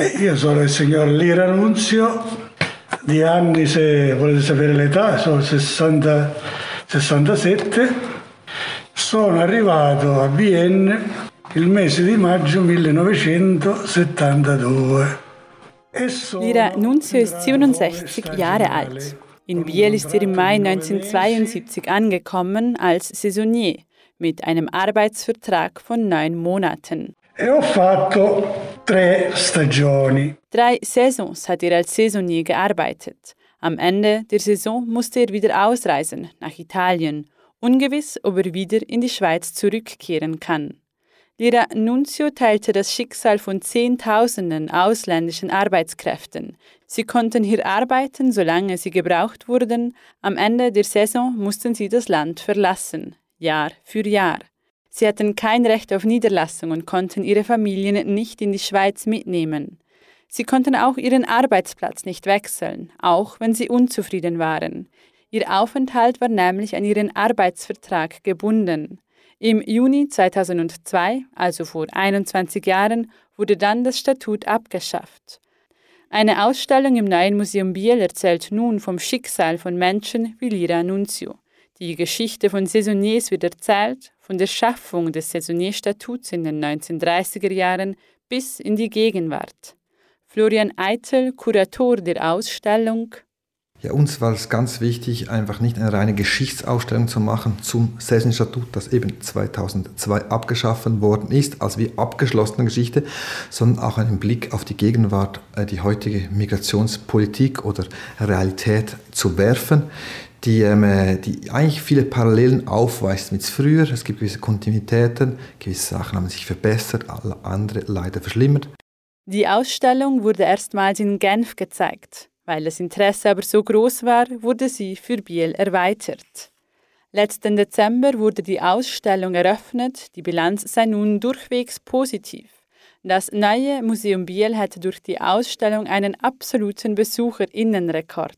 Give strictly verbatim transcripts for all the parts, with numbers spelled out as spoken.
Io sono il signor Lira Nunzio, di anni, se volete sapere l'età, sono sessanta, sessantasette. Sono arrivato a Vienna il mese di maggio millenovecentosettantadue. Lira Nunzio ist siebenundsechzig Jahre alt. In Biel ist er im Mai neunzehnhundertzweiundsiebzig angekommen als Saisonnier mit einem Arbeitsvertrag von neun Monaten. E ho fatto tre stagioni. Drei Saisons hat er als Saisonnier gearbeitet. Am Ende der Saison musste er wieder ausreisen nach Italien, ungewiss, ob er wieder in die Schweiz zurückkehren kann. Lira Nunzio teilte das Schicksal von Zehntausenden ausländischen Arbeitskräften. Sie konnten hier arbeiten, solange sie gebraucht wurden. Am Ende der Saison mussten sie das Land verlassen, Jahr für Jahr. Sie hatten kein Recht auf Niederlassung und konnten ihre Familien nicht in die Schweiz mitnehmen. Sie konnten auch ihren Arbeitsplatz nicht wechseln, auch wenn sie unzufrieden waren. Ihr Aufenthalt war nämlich an ihren Arbeitsvertrag gebunden. Im Juni zweitausendzwei, also vor einundzwanzig Jahren, wurde dann das Statut abgeschafft. Eine Ausstellung im Neuen Museum Biel erzählt nun vom Schicksal von Menschen wie Lira Nunzio. Die Geschichte von Saisonniers wird erzählt, von der Schaffung des Saisonnier-Statuts in den neunzehnhundertdreißiger Jahren bis in die Gegenwart. Florian Eitel, Kurator der Ausstellung. Ja, uns war es ganz wichtig, einfach nicht eine reine Geschichtsausstellung zu machen zum Saisonnier-Statut, das eben zweitausendzwei abgeschafft worden ist, als wie abgeschlossene Geschichte, sondern auch einen Blick auf die Gegenwart, die heutige Migrationspolitik oder Realität zu werfen, die, ähm, die eigentlich viele Parallelen aufweist mit früher. Es gibt gewisse Kontinuitäten, gewisse Sachen haben sich verbessert, alle andere leider verschlimmert. Die Ausstellung wurde erstmals in Genf gezeigt. Weil das Interesse aber so groß war, wurde sie für Biel erweitert. Letzten Dezember wurde die Ausstellung eröffnet, die Bilanz sei nun durchwegs positiv. Das neue Museum Biel hatte durch die Ausstellung einen absoluten Besucherinnenrekord.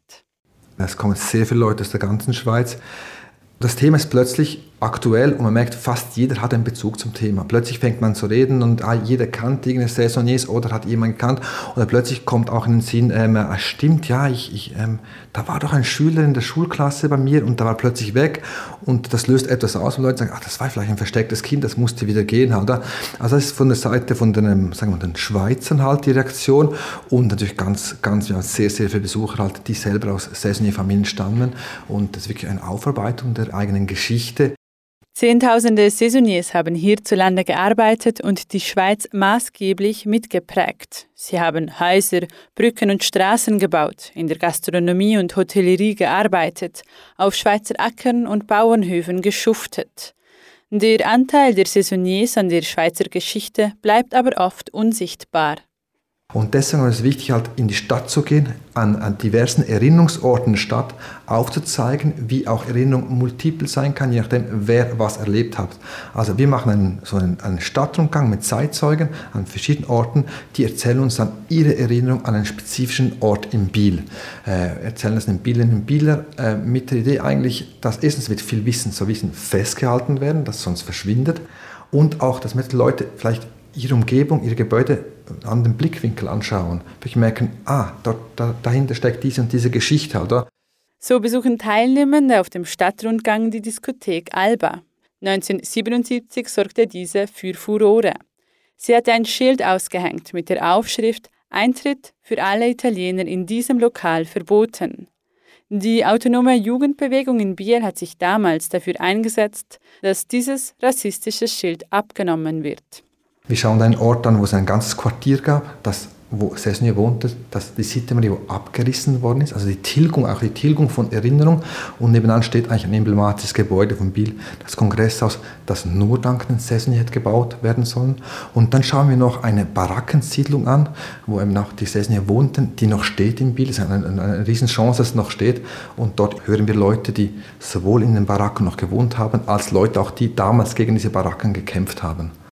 Es kommen sehr viele Leute aus der ganzen Schweiz. Das Thema ist plötzlich aktuell und man merkt, fast jeder hat einen Bezug zum Thema. Plötzlich fängt man zu reden und ah, jeder kannt irgendeine Saisonniers oder hat jemand gekannt. Oder plötzlich kommt auch in den Sinn, ähm, ah, stimmt, ja, ich, ich, ähm, da war doch ein Schüler in der Schulklasse bei mir und da war plötzlich weg. Und das löst etwas aus und Leute sagen, ach, das war vielleicht ein verstecktes Kind, das musste wieder gehen. Oder? Also das ist von der Seite von den, sagen wir, den Schweizern halt die Reaktion und natürlich ganz, ganz, wir haben sehr, sehr viele Besucher halt, die selber aus Saisonnier-Familien stammen. Und das ist wirklich eine Aufarbeitung der eigenen Geschichte. Zehntausende Saisonniers haben hierzulande gearbeitet und die Schweiz maßgeblich mitgeprägt. Sie haben Häuser, Brücken und Straßen gebaut, in der Gastronomie und Hotellerie gearbeitet, auf Schweizer Ackern und Bauernhöfen geschuftet. Der Anteil der Saisonniers an der Schweizer Geschichte bleibt aber oft unsichtbar. Und deswegen ist es wichtig, halt in die Stadt zu gehen, an, an diversen Erinnerungsorten der Stadt aufzuzeigen, wie auch Erinnerung multiple sein kann, je nachdem, wer was erlebt hat. Also wir machen einen, so einen, einen Stadtrundgang mit Zeitzeugen an verschiedenen Orten, die erzählen uns dann ihre Erinnerung an einen spezifischen Ort in Biel. Äh, erzählen das den Bielerinnen und Bieler äh, mit der Idee eigentlich, dass erstens wird viel Wissen, so Wissen festgehalten werden, das sonst verschwindet und auch, dass die Leute vielleicht ihre Umgebung, ihre Gebäude an den Blickwinkel anschauen. Wir merken, ah, dort, da, dahinter steckt diese und diese Geschichte. Oder? So besuchen Teilnehmende auf dem Stadtrundgang die Diskothek Alba. neunzehnhundertsiebenundsiebzig sorgte diese für Furore. Sie hatte ein Schild ausgehängt mit der Aufschrift Eintritt für alle Italiener in diesem Lokal verboten. Die autonome Jugendbewegung in Biel hat sich damals dafür eingesetzt, dass dieses rassistische Schild abgenommen wird. Wir schauen einen Ort an, wo es ein ganzes Quartier gab, das, wo Saisonnier wohnte, das die Cité-Marie, wo abgerissen worden ist, also die Tilgung, auch die Tilgung von Erinnerung. Und nebenan steht eigentlich ein emblematisches Gebäude von Biel, das Kongresshaus, das nur dank den Saisonnier hätte gebaut werden sollen. Und dann schauen wir noch eine Barackensiedlung an, wo eben auch die Saisonnier wohnten, die noch steht in Biel. Es ist eine, eine, eine Riesenchance, dass es noch steht. Und dort hören wir Leute, die sowohl in den Baracken noch gewohnt haben, als Leute auch, die damals gegen diese Baracken gekämpft haben.